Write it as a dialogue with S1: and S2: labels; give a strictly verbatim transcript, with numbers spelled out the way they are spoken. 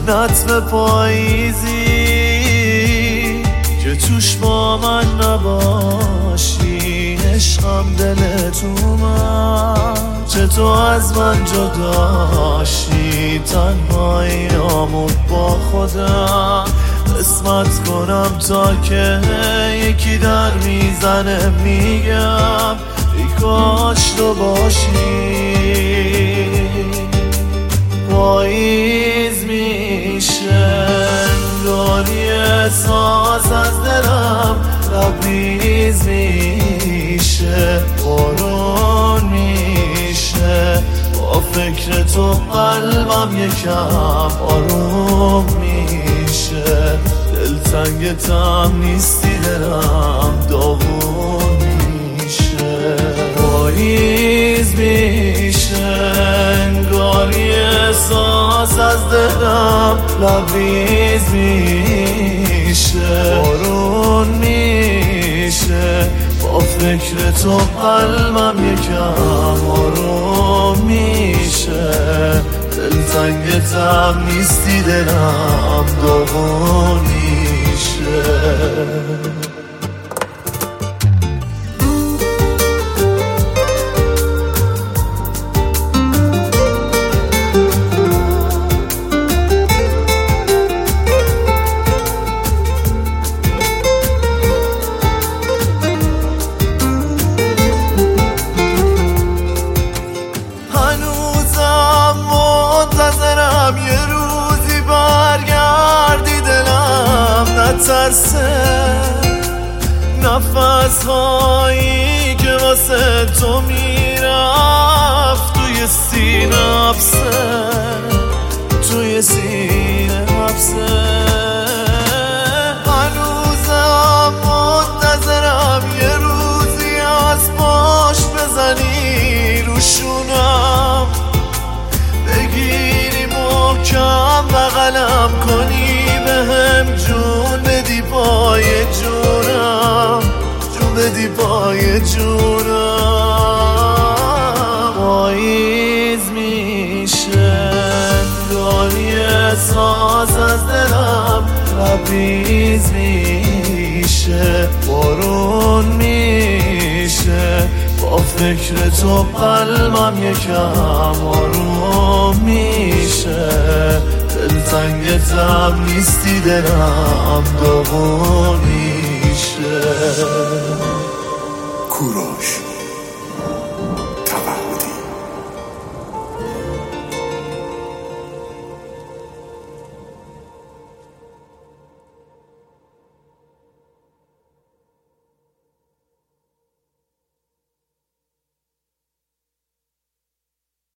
S1: نطف پاییزی که توش با من نباشی، عشقم دل تو من چه تو از من جداشی، تنهاییامو با خودم قسمت کنم تا که یکی در میزنه میگم ای کاش تو باشی. پاییز میشه انگاری احساس از دلم لبریز میشه، بارون میشه با فکر تو قلبم یکم آروم میشه، دلتنگتم نیستی دلم داغون میشه. پاییز میشه انگاری احساس از دلم لبریز میشه، بارون میشه با فکر تو قلبم یکم آروم میشه، دلتنگتم نیستی دلم داغون میشه. یه روزی برگردی دلم نترسه، نفس هایی که واسه تو میرفت توی سینه حبسه، توی سینه حبسه. هنوزم منتظرم یه روزی از پشت بزنی روشونم، بگیری محکم بغلم کنی بهم جون بدی پای جونم، جون بدی پای جونم. پاییز میشه انگاری احساس از دلم لبریز میشه، بارون میشه با فکر تو قلبم یکم آروم میشه، دلتنگتم نیستی دلم داغون میشه.
S2: کوروش